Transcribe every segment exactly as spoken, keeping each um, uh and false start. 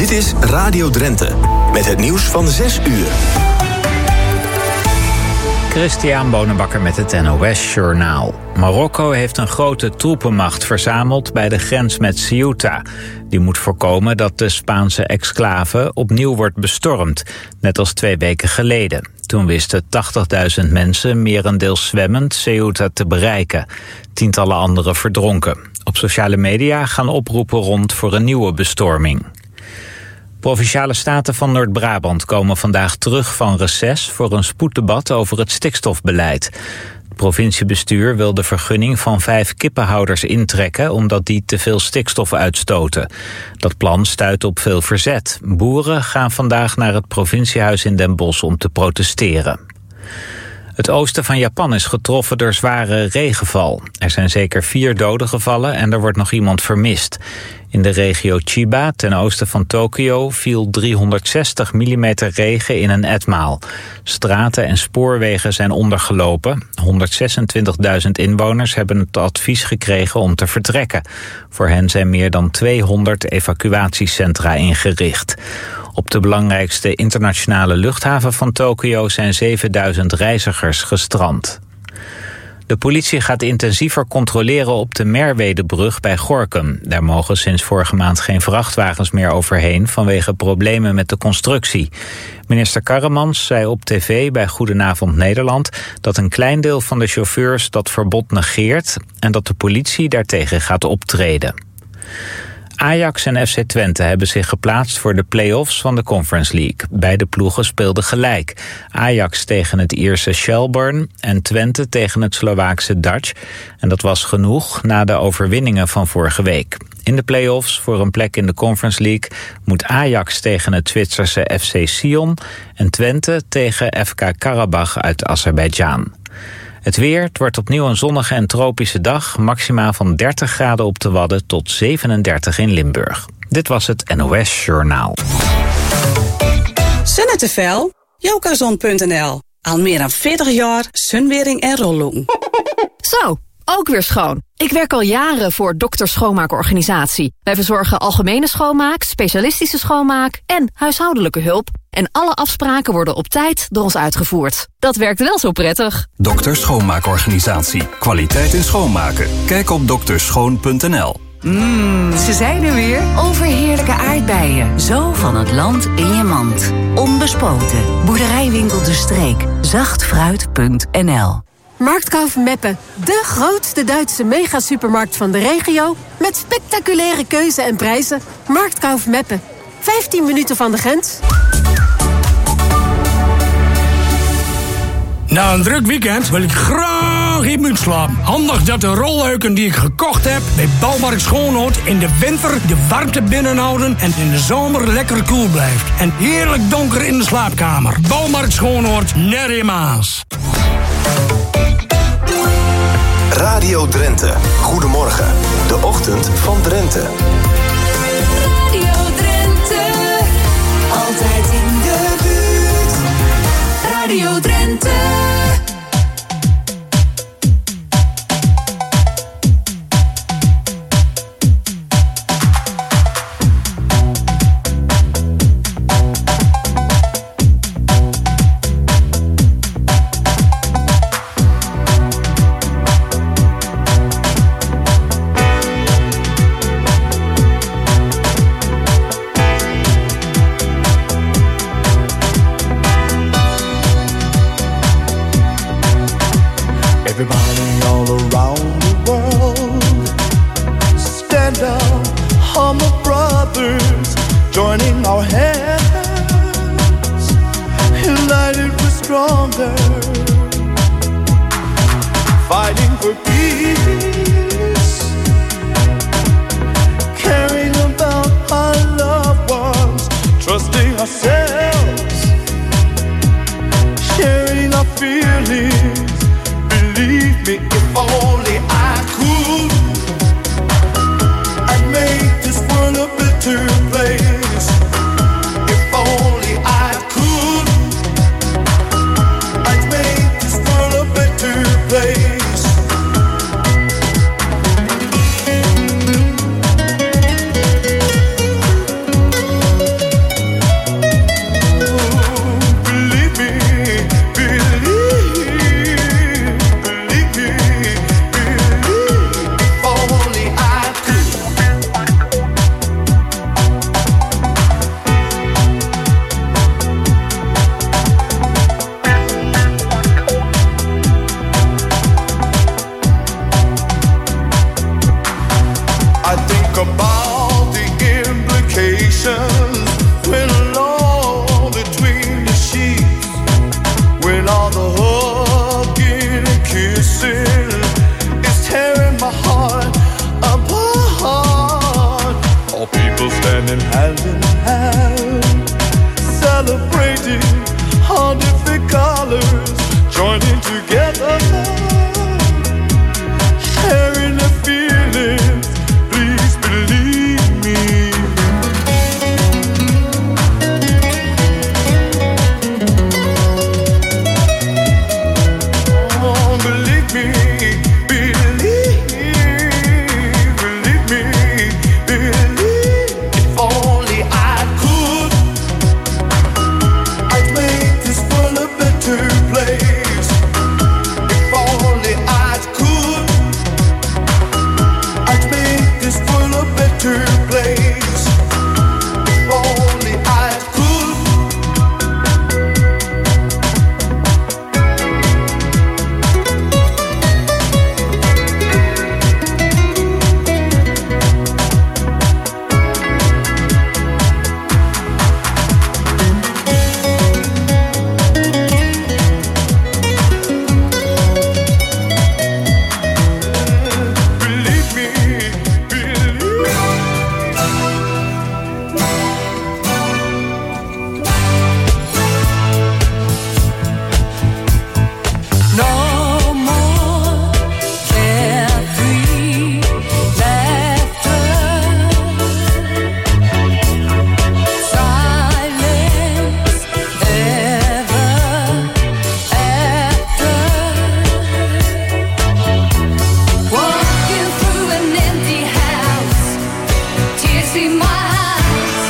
Dit is Radio Drenthe, met het nieuws van zes uur. Christian Bonenbakker met het N O S-journaal. Marokko heeft een grote troepenmacht verzameld bij de grens met Ceuta. Die moet voorkomen dat de Spaanse exclave opnieuw wordt bestormd, net als twee weken geleden. Toen wisten tachtigduizend mensen, merendeels zwemmend, Ceuta te bereiken. Tientallen anderen verdronken. Op sociale media gaan oproepen rond voor een nieuwe bestorming. Provinciale staten van Noord-Brabant komen vandaag terug van reces voor een spoeddebat over het stikstofbeleid. Het provinciebestuur wil de vergunning van vijf kippenhouders intrekken omdat die te veel stikstof uitstoten. Dat plan stuit op veel verzet. Boeren gaan vandaag naar het provinciehuis in Den Bosch om te protesteren. Het oosten van Japan is getroffen door zware regenval. Er zijn zeker vier doden gevallen en er wordt nog iemand vermist. In de regio Chiba, ten oosten van Tokio, viel driehonderdzestig millimeter regen in een etmaal. Straten en spoorwegen zijn ondergelopen. honderdzesentwintigduizend inwoners hebben het advies gekregen om te vertrekken. Voor hen zijn meer dan tweehonderd evacuatiecentra ingericht. Op de belangrijkste internationale luchthaven van Tokio zijn zevenduizend reizigers gestrand. De politie gaat intensiever controleren op de Merwedebrug bij Gorinchem. Daar mogen sinds vorige maand geen vrachtwagens meer overheen vanwege problemen met de constructie. Minister Karremans zei op tv bij Goedenavond Nederland dat een klein deel van de chauffeurs dat verbod negeert en dat de politie daartegen gaat optreden. Ajax en F C Twente hebben zich geplaatst voor de play-offs van de Conference League. Beide ploegen speelden gelijk. Ajax tegen het Ierse Shelbourne en Twente tegen het Slovaakse Dutch. En dat was genoeg na de overwinningen van vorige week. In de play-offs voor een plek in de Conference League moet Ajax tegen het Zwitserse F C Sion en Twente tegen F K Karabach uit Azerbeidzjan. Het weer, het wordt opnieuw een zonnige en tropische dag. Maximaal van dertig graden op de Wadden tot zevenendertig in Limburg. Dit was het N O S-journaal. Zonnetevel, Jokazon punt n l. Al meer dan veertig jaar zonwering en rolloen. Zo, ook weer schoon. Ik werk al jaren voor Dokter Schoonmaakorganisatie. Wij verzorgen algemene schoonmaak, specialistische schoonmaak en huishoudelijke hulp. En alle afspraken worden op tijd door ons uitgevoerd. Dat werkt wel zo prettig. Dokter Schoonmaakorganisatie. Kwaliteit in schoonmaken. Kijk op dokterschoon punt n l. Mmm, ze zijn er weer. Overheerlijke aardbeien. Zo van het land in je mand. Onbespoten. Boerderijwinkel De Streek. zachtfruit punt n l. Marktkauf Meppen, de grootste Duitse megasupermarkt van de regio met spectaculaire keuze en prijzen. Marktkauf Meppen, vijftien minuten van de grens. Na een druk weekend wil ik graag in moet slapen. Handig dat de rolluiken die ik gekocht heb bij Bouwmarkt Schoonhout in de winter de warmte binnenhouden en in de zomer lekker koel blijft. En heerlijk donker in de slaapkamer. Bouwmarkt Schoonhout, net in Maas. Radio Drenthe. Goedemorgen. De ochtend van Drenthe. Radio Drenthe. Altijd in de buurt. Radio Drenthe. Everybody all around the world, stand up, humble brothers, joining our hands, united we're stronger, fighting for peace, caring about our loved ones, trusting ourselves, sharing our feelings. Believe me, if only I could, I'd make this world a better place. If only I could, I'd make this world a better place. tears in my eyes.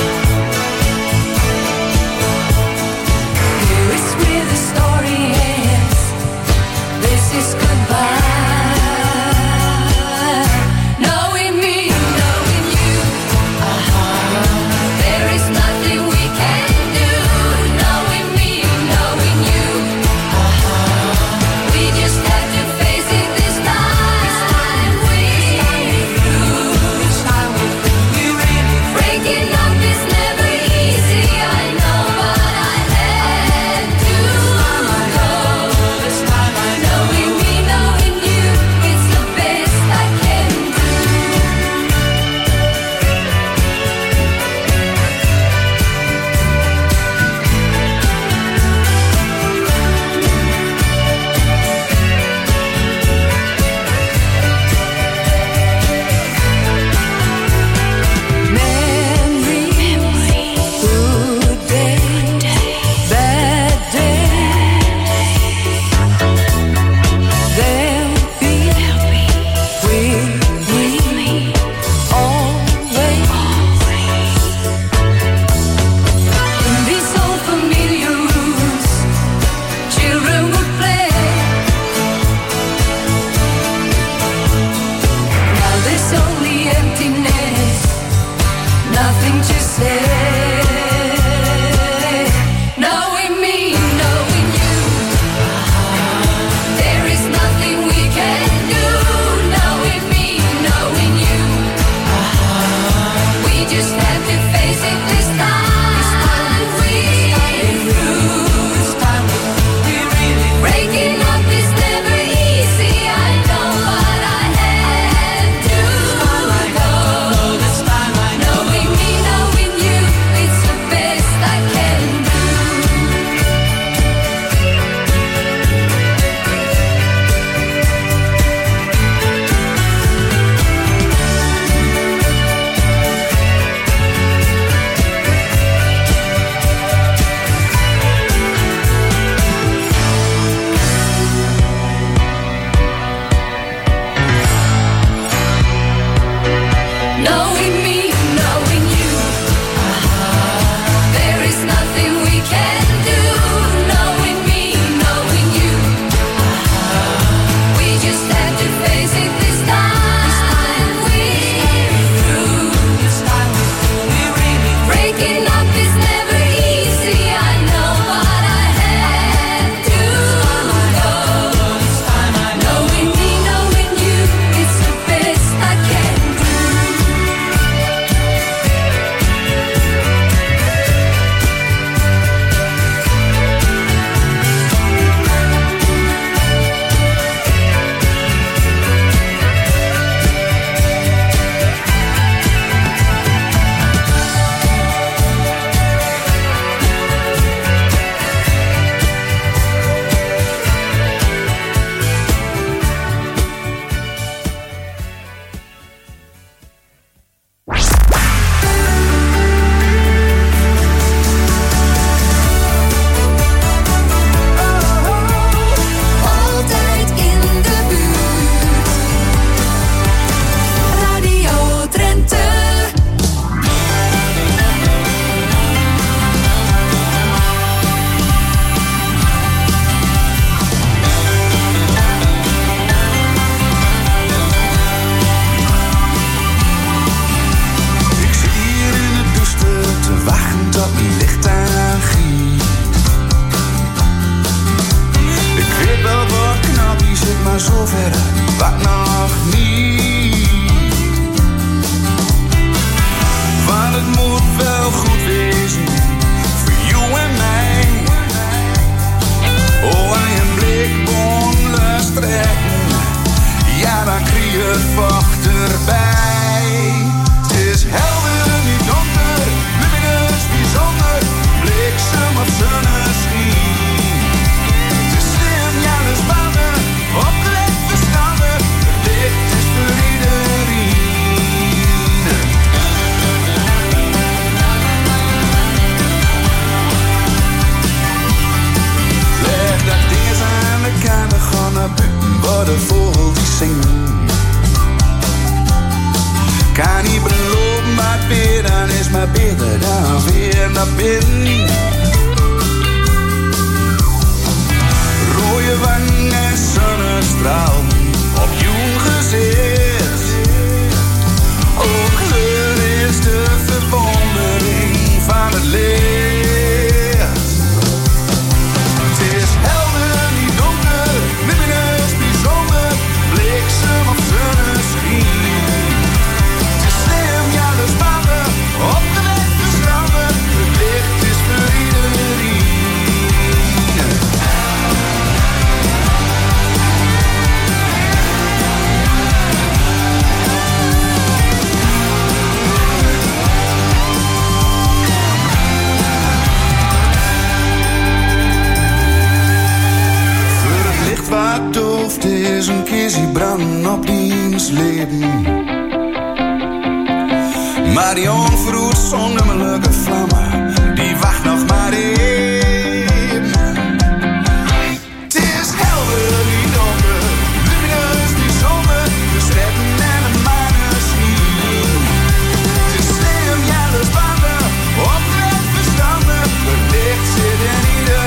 Here is where the story ends. This is goodbye. Knowing me, knowing you, there is nothing we can do. Knowing me, knowing you, we just have to face it this time. We lose. Breaking up is never easy, I know, but I had to go. Knowing me, knowing you, it's the best I can do. Memory, good day, bad day. They'll be with me always. In these old familiar rooms, children would play. Now there's only emptiness, nothing to say. Knowing me, knowing you, there is nothing we can do. Knowing me, knowing you, we just have to face it this time. We lose. Breaking up is never easy, I know, but I had to go. Knowing me, knowing you, it's the best I can do. Knowing me, knowing you, there is nothing we can do. Knowing me, knowing you, we just have to face it this time. We lose. Breaking up is never easy, I know, but I had to go. Knowing me, knowing you, it's the best I can do. maar beter dan weer naar binnen. Rode wang en zonnestraal op jong gezicht. Ook kleur is de verwondering van het licht. Het is helder, niet donker, lumineus, bijzonder, bliksem of zonneschijn. Het is slim, ja, de spannen, opgewekt verstanden, het licht is voor iedereen. Wat dooft is een kiezie brand op diens leven. Maar die onverroet zonnemelijke vlammen, die wacht nog maar even. Het is helder, niet donker, lumineus, bijzonder, de sterren en de maneschijn. Het is slim, ja, de spannen, oprecht verstanden, het licht zit in iedereen.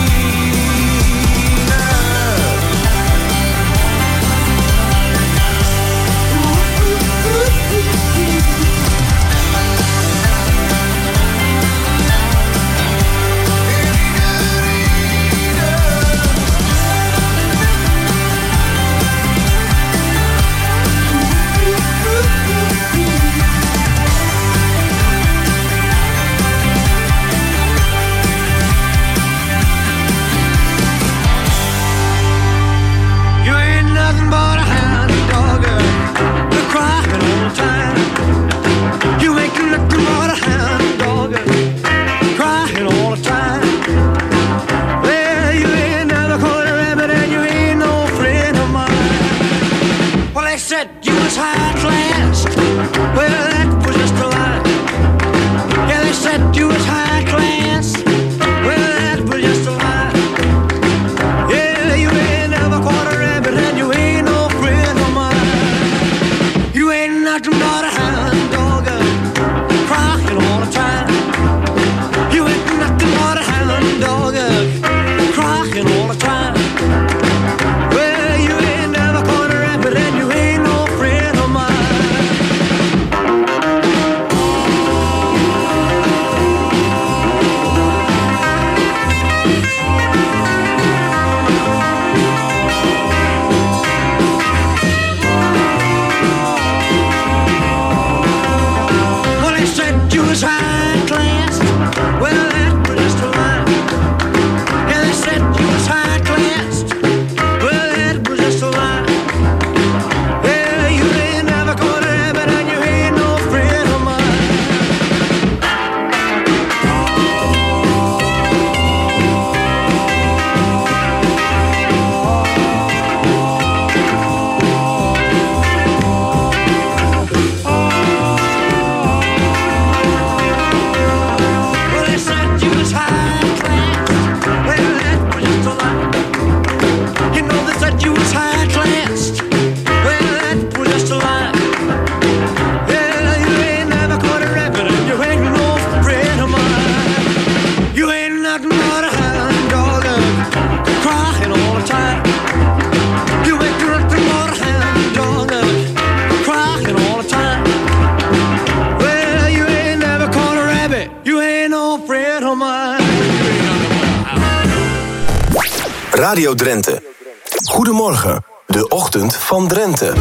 Radio Drenthe. Goedemorgen, de ochtend van Drenthe.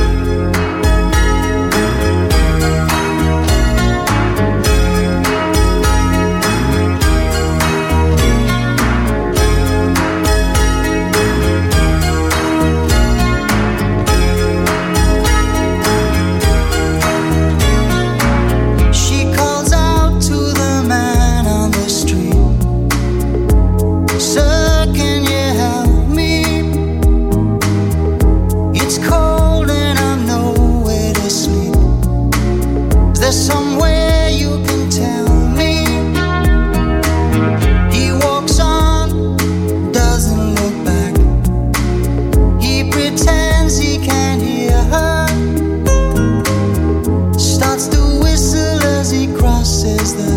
Says the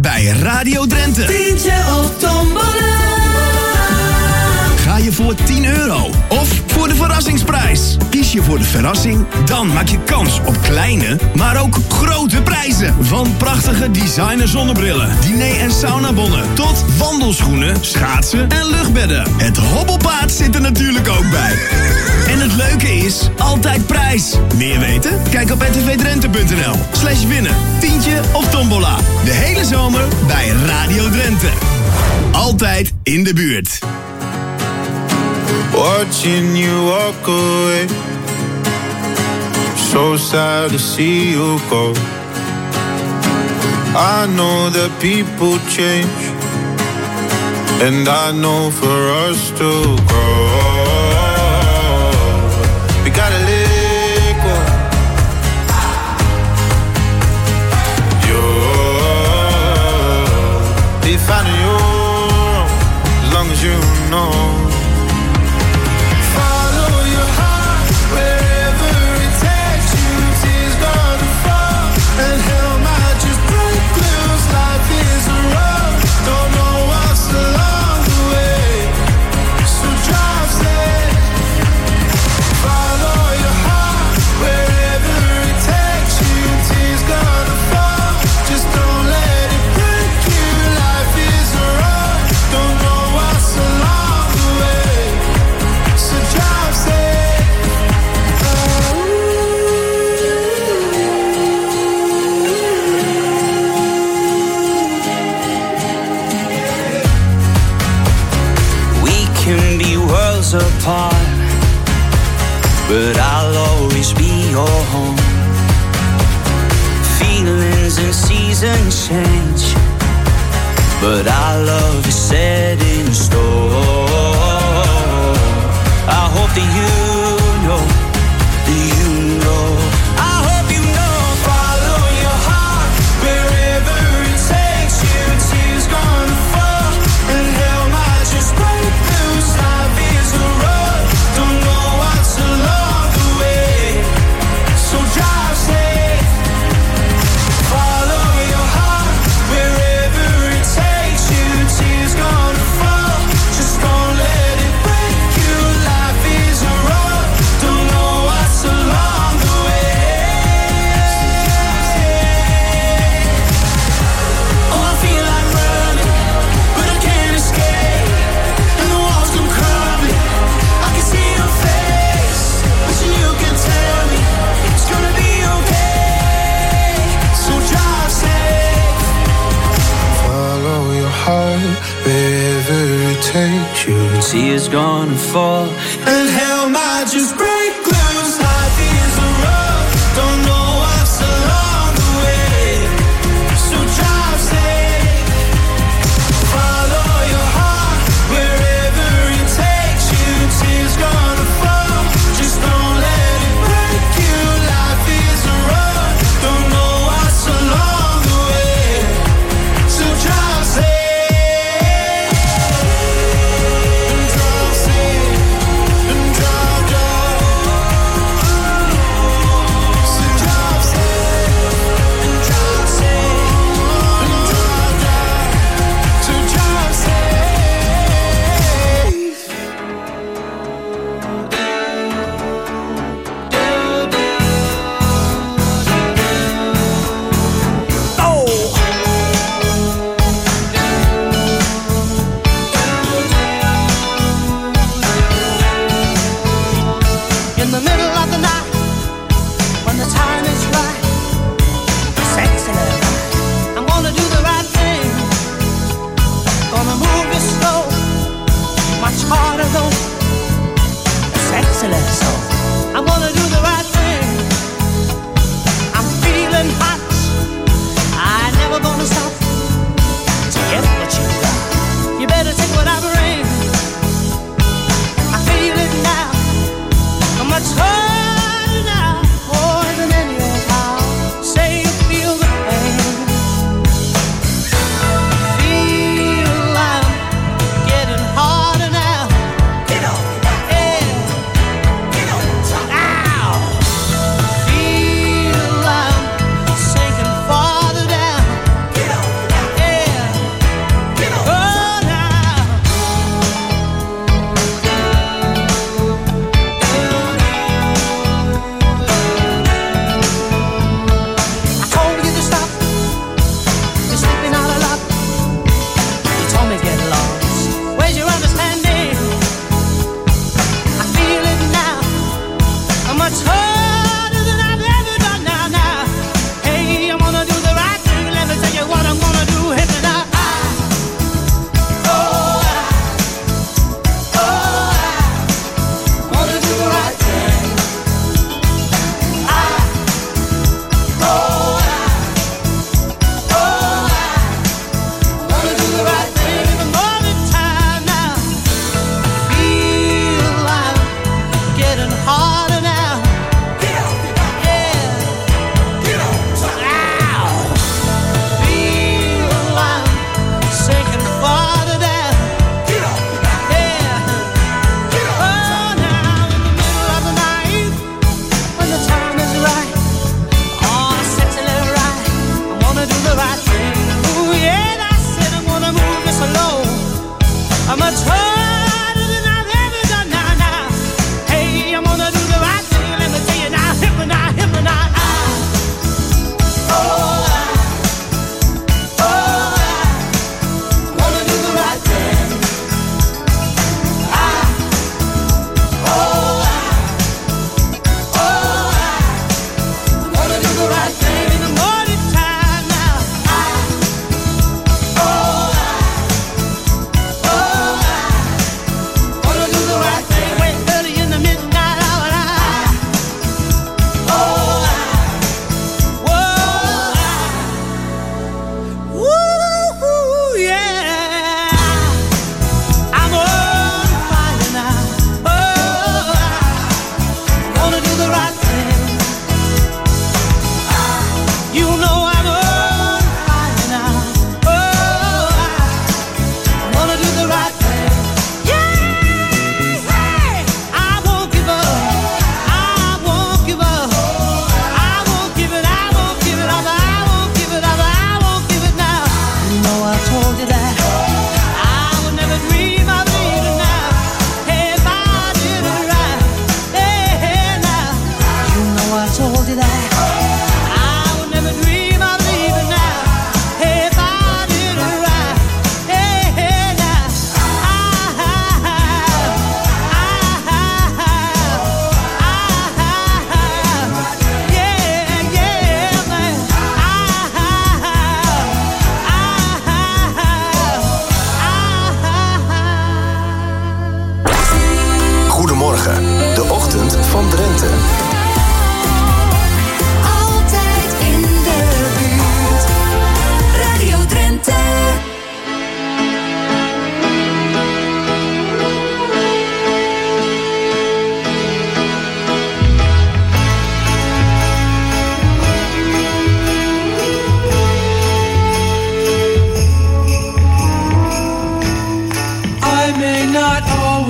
bij Radio Drenthe. Tientje op tombola. Ga je voor tien euro of voor de verrassingsprijs? Kies je voor de verrassing? Dan maak je kans op kleine, maar ook grote prijzen. Van prachtige designer zonnebrillen, diner- en saunabonnen tot wandelschoenen, schaatsen en luchtbedden. Het hobbelpaard zit er natuurlijk ook bij. En het leuke is, altijd prijs. Meer weten? Kijk op r t v drenthe punt n l slash winnen. Tientje of tombola. De hele zomer bij Radio Drenthe. Altijd in de buurt. Watching you walk away, so sad to see you go. I know that people change, and I know for us to grow, we gotta let go. You'll be finding your own, as long as you know. Apart, but I'll always be your home. Feelings and seasons change, but our love is set in stone. I hope that you know, that you know. I hope you know. Follow your heart wherever it takes you. Tears gonna fall and hell might just break loose. Life is a road, don't know what's along the way, so drive safe. Follow your heart wherever it takes you. Tears gonna fall, just don't let it break you. Life is a road, don't know what's along the way. Oh, I feel like running, but I can't escape, and the walls come crumbling. I can see your face, wishing you can tell me it's gonna be okay. So drive safe. Follow your heart wherever it takes you. Tears gonna fall and hell might just break loose. Life is a road, don't know what's along the way, so drive safe. Follow your heart wherever it takes you. Tears gonna fall, just don't let it break you. Life is a road, don't know what's along the way, so drive safe. And drive safe, and drive, drive.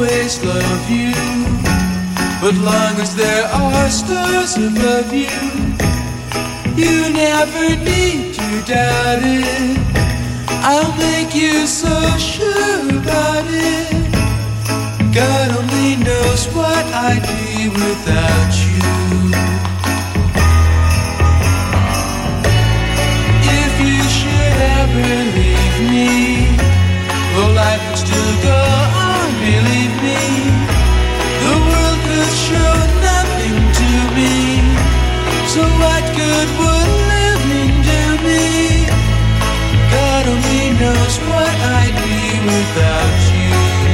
always love you, but long as there are stars above you, you never need to doubt it. I'll make you so sure about it. God only knows what I'd be without you. If you should ever leave me, well, life would still go on, believe me. The world could show nothing to me, so what good would living do me? God only knows what I'd be without you.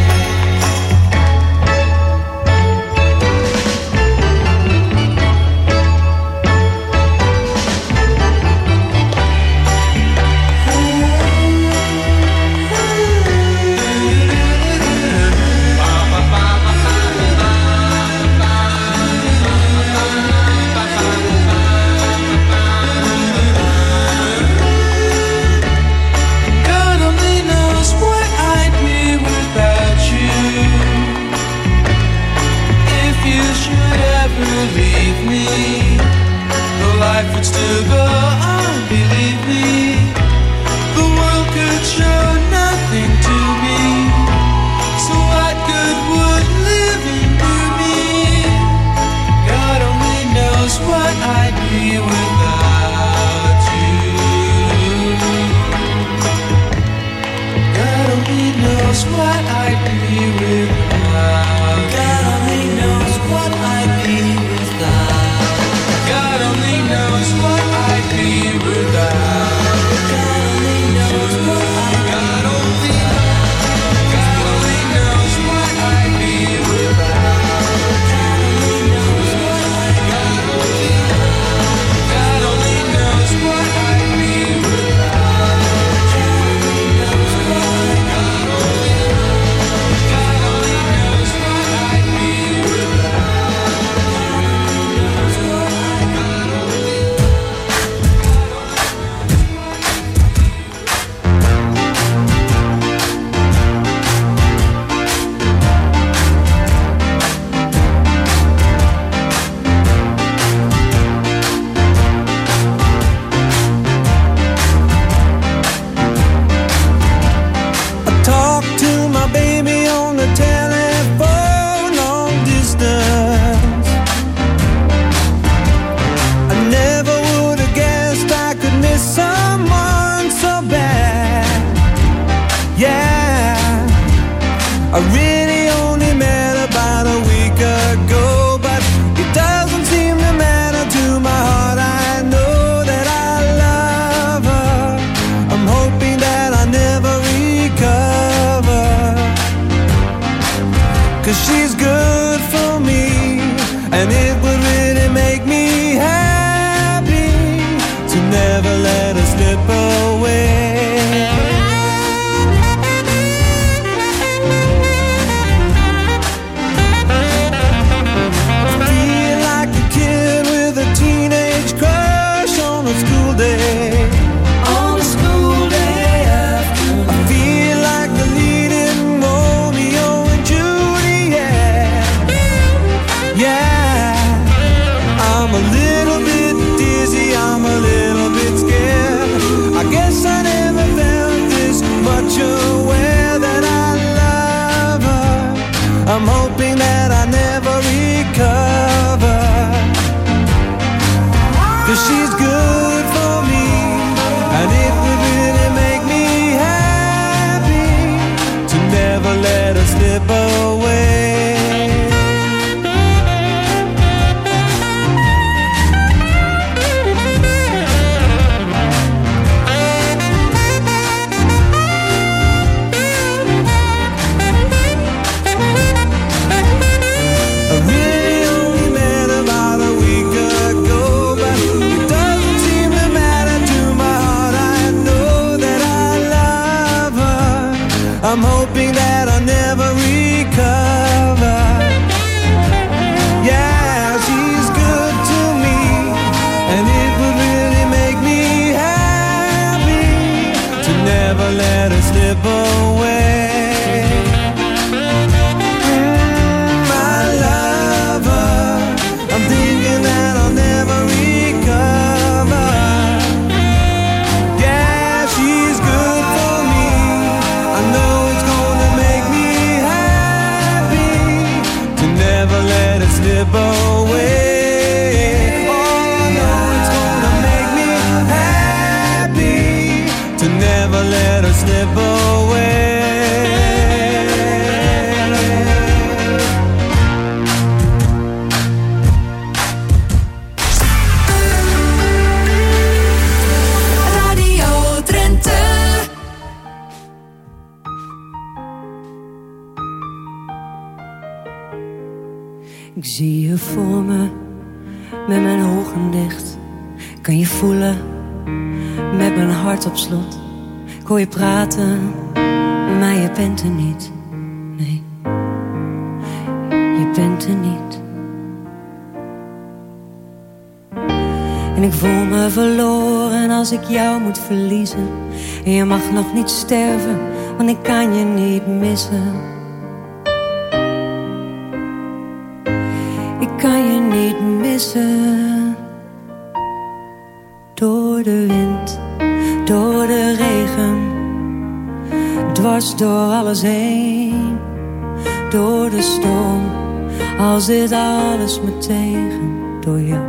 Leave me, the life would still go on, believe me. The world could show nothing to me, so what good would living do me? God only knows what I'd be without you. God only knows what I'd be without. God only knows what I'd be without. God only knows what I'd be without. God only knows what I'd God only God only knows what I'd be without. God only knows what I'd God only God only knows what I'd be without. God only knows what I'd God only God only knows what I'd be without. Talk to my baby on the telephone, long distance. I never would have guessed I could miss someone so bad. Yeah, I really only met about a week ago, but it doesn't seem to matter to my heart. I know that I love her. I'm hoping that I never recover, 'cause she's good for me, and it would really make me happy to never let her slip away. I feel like a kid with a teenage crush on a school day. On a school day after. I feel like the leading Romeo and Juliet. Yeah, I'm a little bit dizzy, I'm a little bit scared. I guess I never felt this much aware that I love her. I'm hoping that I never recover, 'cause she's good for me, and it would really make me happy to never let her slip away. I really only met about a week ago, but it doesn't seem to matter to my heart. I know that I love her. I'm hoping that I never recover. Yeah, she's good to me, and it would really make me happy to never let her slip away. Mm. Ik zie je voor me, met mijn ogen dicht. Kan je voelen, met mijn hart op slot. Ik hoor je praten, maar je bent er niet. Nee, je bent er niet. En ik voel me verloren als ik jou moet verliezen. En je mag nog niet sterven, want ik kan je niet missen. Ik kan je niet missen. Door de wind, door de regen, dwars door alles heen. Door de storm, al zit alles me tegen. Door jou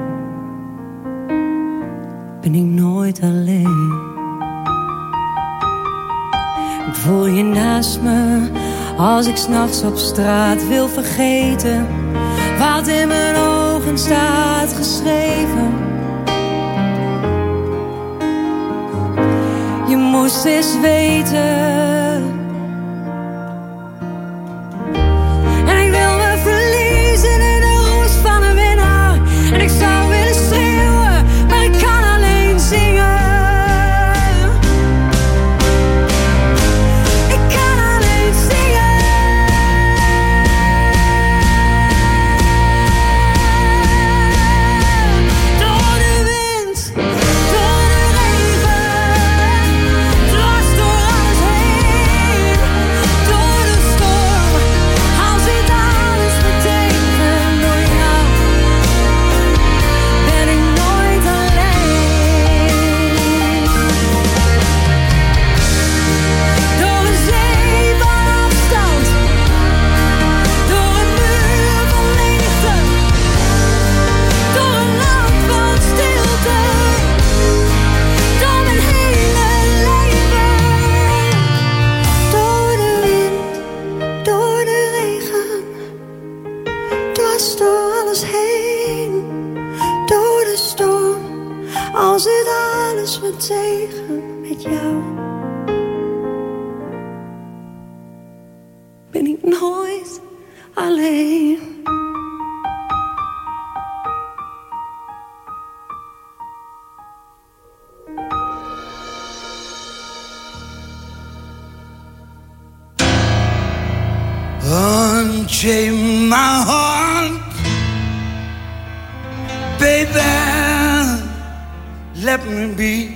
ben ik nooit alleen. Ik voel je naast me, als ik 's nachts op straat wil vergeten wat in mijn ogen staat geschreven. Je moest eens weten. En ik wil me verliezen in de roes van een winnaar. En ik zou willen schreeuwen, maar ik kan alleen zingen. Tegen met jou ben ik nooit alleen. Unchain my heart, baby, let me be.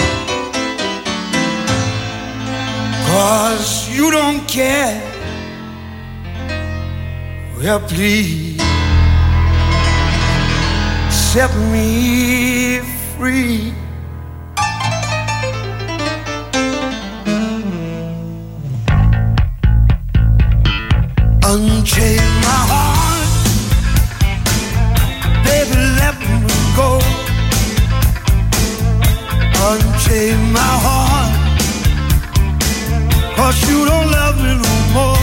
'Cause you don't care. Well, please set me free. Unchain my heart, baby, let me go. Unchain my heart, 'cause you don't love me no more.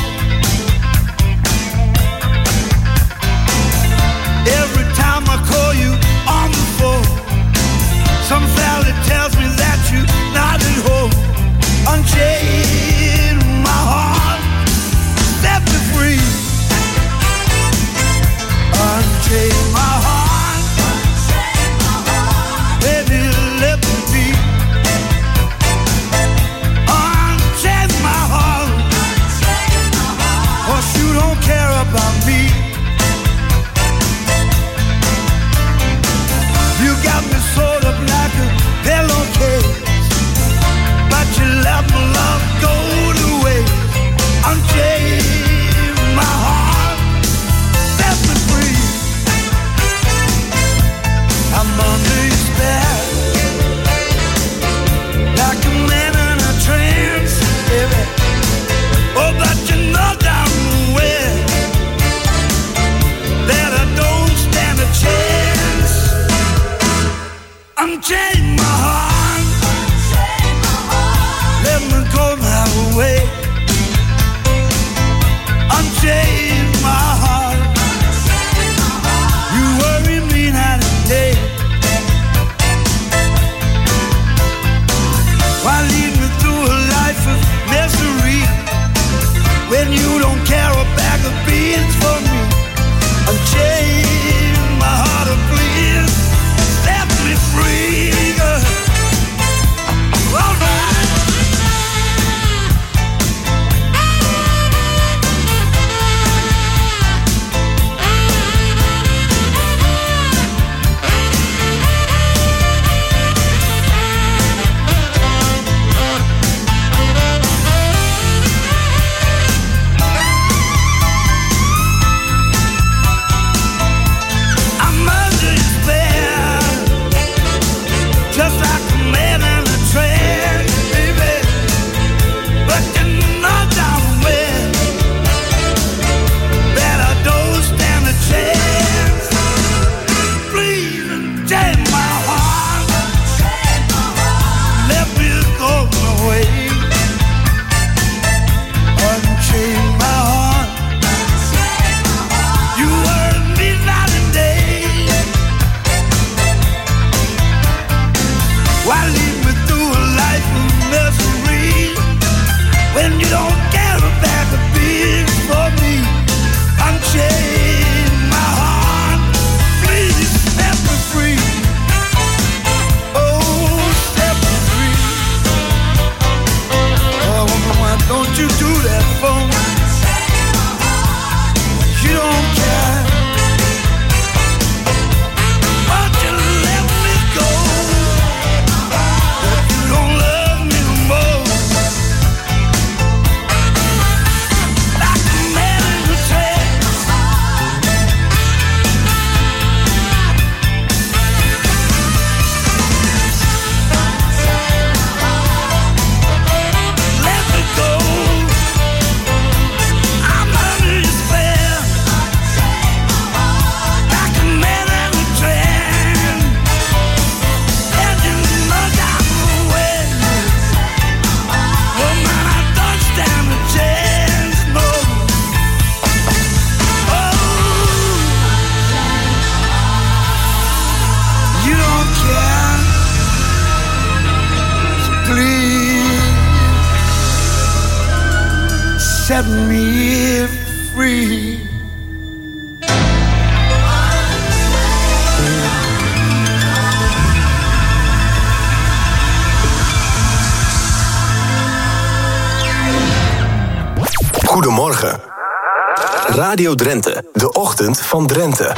Every time I call you on the phone, some valley tells me that you're not at home. Unchain my heart, set me free. Unchain my heart, baby, let me be. Unchain my heart, man in a trance, baby. But you know down where that I don't stand a chance. Please take my heart, let me go away. Unchain my heart, you hurt me night and day. Why lead me through a life of misery when you don't care a bag of beans for me? Unchain my heart, please set me free. Oh, set me free. Oh, woman, why don't you do that for me? You don't care. Won't you let me go? If you don't love me no more. Like a man in a trance. Let me go. I'm under your spell. Like a man in a trance. And you know that way. Woman, I don't stand a chance, no. Oh, you don't care. So please set me free. Goedemorgen. Radio Drenthe, de ochtend van Drenthe.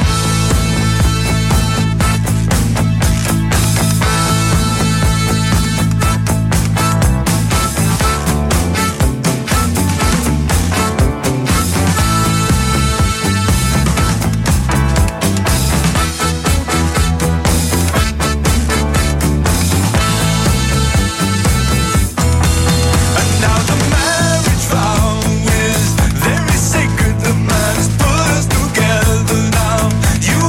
You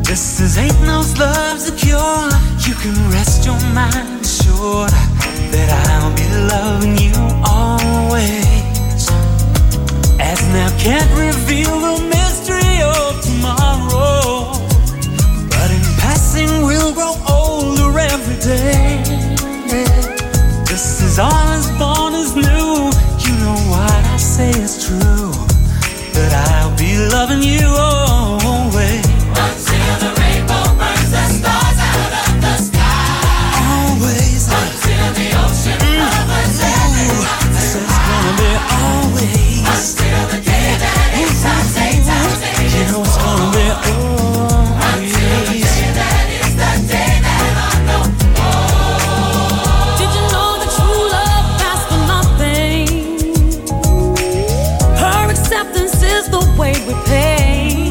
This is ain't no love's a cure. You can rest your mind assured that I'll be loving you always. As now can't reveal the mystery of tomorrow, but in passing we'll grow older every day. This is all as born as new. You know what I say is true, that I'll be loving you always. Until the rainbow burns the stars out of the sky. Always. Until the ocean covers every mountain. This is gonna be always. Until the day that eight times eight times eight. You know it's gonna be always. Until the day that is the day that I know. Did you know that true love lasts for nothing? Her acceptance is the way we pay.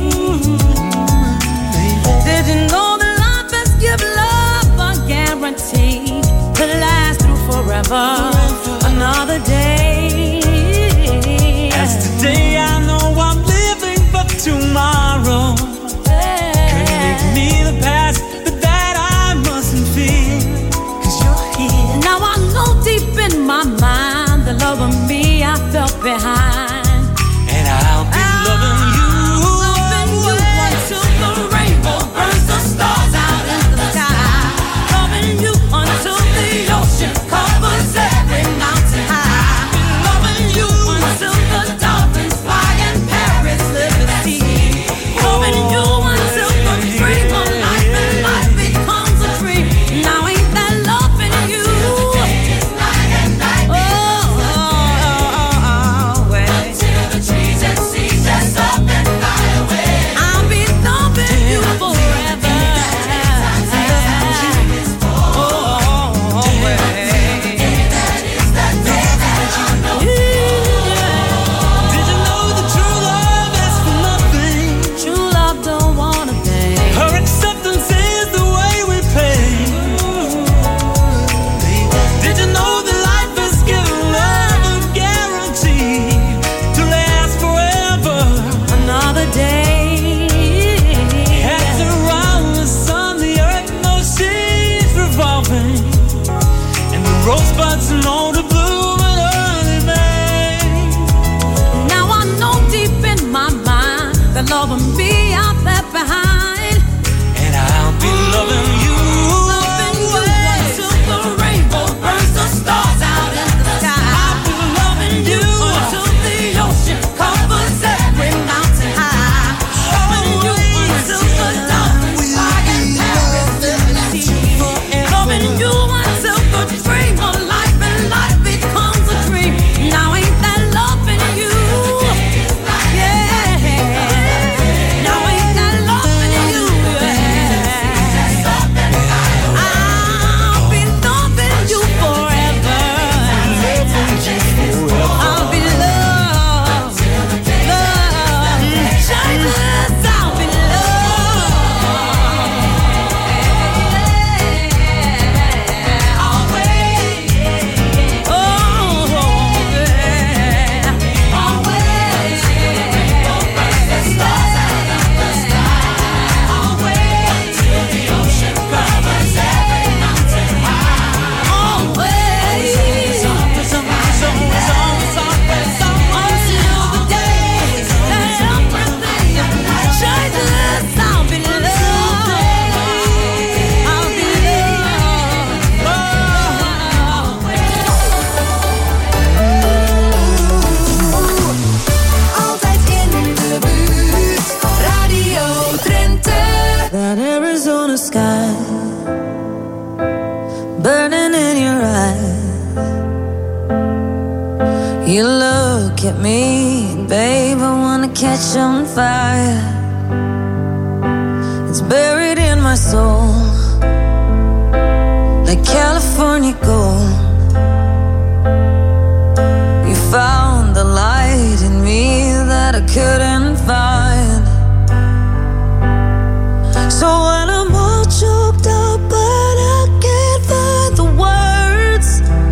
Did you know that life has given love a guarantee to last through forever? Another day. As today I know I'm living for tomorrow. Couldn't make me the past, but that I mustn't fear, 'cause you're here. Now I know deep in my mind the love of me I felt behind. And I'll be loving you, loving you until the rainbow burns the stars out in the sky. Loving you until the ocean covers every mountain high. Loving you until the dolphins fly and Paris live at sea. Loving you until the dream of life and life becomes a dream. Now ain't that loving you? Night and night. Oh, oh, oh, oh, well. Until the trees and seas just up and fly away. I'll be loving you forever. Oh, oh, oh, well. That is the day that I know. Did you know that true love is for nothing? True love don't want a thing. Her acceptance is the way we pay. Did you know that life is given love a guarantee to last forever? Another day. As around the sun, the earth, no seas revolving, and the rosebuds know to bloom in early May. Now I know deep in my mind the love of me I left behind. And I'll be loving you, Loving you until the rainbow burns the stars out in the sky. I'll be loving you Until the ocean covers every mountain high. Loving you until the dolphins fly and Paris live at sea. Loving you until the dream of life and life becomes a dream. Now ain't that loving you? Yeah. Now ain't that loving you? Yeah. I'll be loving you forever. I'll be loved, loved, changeless. I'll be loved, always. Oh, yeah, always. The stars out of the sky, always. Till the ocean covers every mountain high, always. Until the day that everything changes, I'll be loved. I'll be loved. Altijd in de buurt, Radio Drenthe. That Arizona sky burning in your eyes. You look at me, babe, I wanna catch on fire. It's buried in my soul, like California gold. You found the light in me that I couldn't find. So when I'm all choked up but I can't find the words,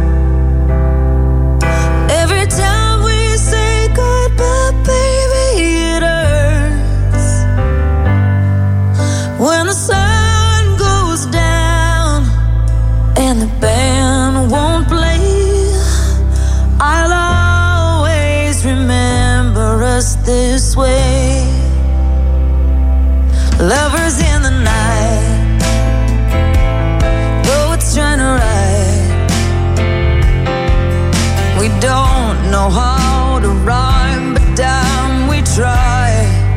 every time we say goodbye, baby, it hurts. When us this way. Lovers in the night, though it's trying to ride. We don't know how to rhyme, but damn, we try.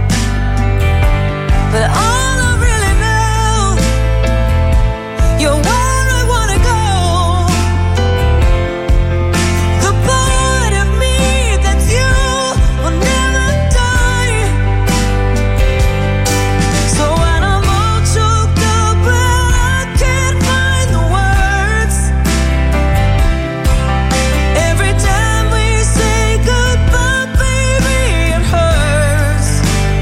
But all I really know, you're where I wanna go. The part of me that's you will never die. So when I'm all choked up and I can't find the words, every time we say goodbye, baby, it hurts.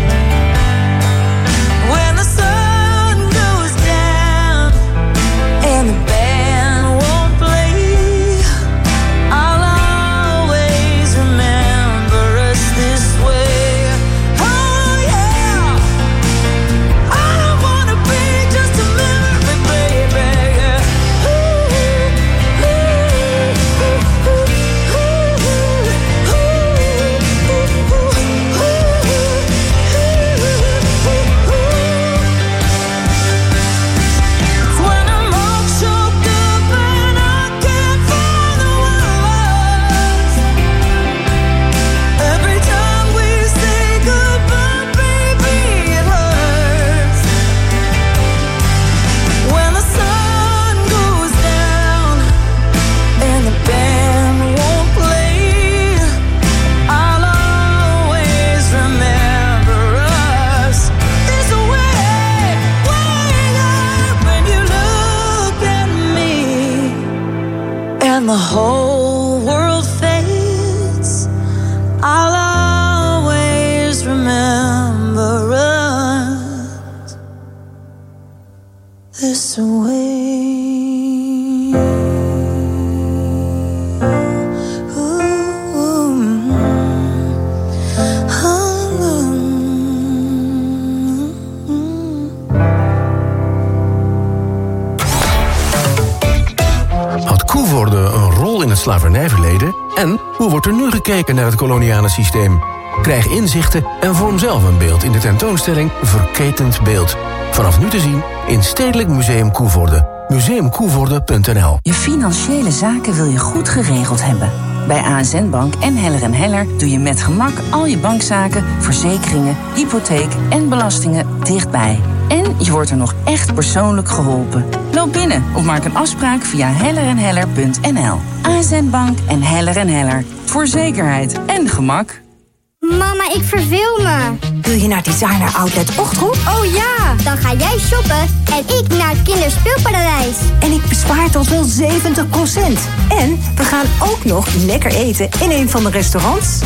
When the sun goes down and the band won't play, I'll always remember us this way. Oh yeah, I don't wanna be just a memory, baby. Yeah. When I'm all choked up and I can't find the words, every time we say goodbye, baby, it hurts. When the sun goes down and the band won't play, I'll always remember us this way. Way up when you look at me and the whole world fades, I'll always remember us this way. Had Koevoorde een rol in het slavernijverleden? En hoe wordt er nu gekeken naar het kolonialensysteem? Krijg inzichten en vorm zelf een beeld in de tentoonstelling Verketend Beeld. Vanaf nu te zien in Stedelijk Museum Koevoorde. museum koevoorde punt n l. Je financiële zaken wil je goed geregeld hebben. Bij A S N Bank en Heller en Heller doe je met gemak al je bankzaken, verzekeringen, hypotheek en belastingen dichtbij. En je wordt er nog echt persoonlijk geholpen. Loop binnen of maak een afspraak via heller en heller punt n l. A S N Bank en Heller en Heller. Voor zekerheid en gemak. Mama, ik verveel me. Wil je naar Designer Outlet Ochtroep? Oh ja, dan ga jij shoppen en ik naar het kinderspeelparadijs. En ik bespaar tot wel zeventig procent. En we gaan ook nog lekker eten in een van de restaurants.